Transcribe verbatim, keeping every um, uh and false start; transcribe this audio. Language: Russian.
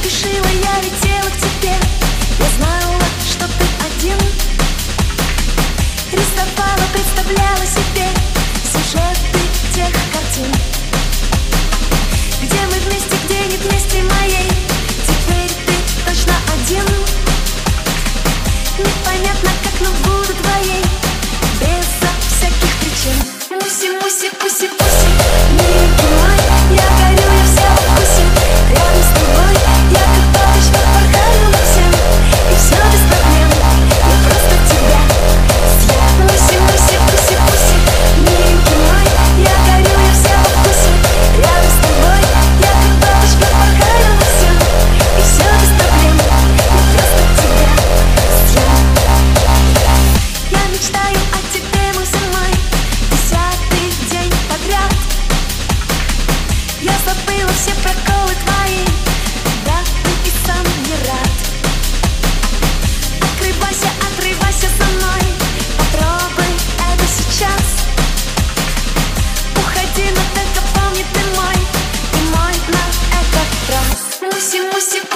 спешила, я летела к тебе. Я знала, что ты один. Рисовала, представляла себе сюжеты тех картин, где мы вместе, где нет вместе моей. Теперь ты точно один. Непонятно как, но буду твоей безо всяких причин. Муси, муси, пуси, пуси, миленький мой, я горю, я вся во вкусе. Рядом с тобой я как бабочка порхаю над всем, и все без проблем, я просто тебя съем. Муси, муси, пуси, пуси, миленький мой, я горю, я вся во вкусе. Рядом с тобой я как бабочка порхаю над всем, и все без проблем, я просто тебя съем. Я мечтаю о тебе, мой самой, десятый день подряд. Я забыла все проколы твои, да ты и сам не рад. Открывайся, отрывайся со мной, попробуй это сейчас. Уходи, но только помни, ты мой, ты мой на этот раз. Муси, муси,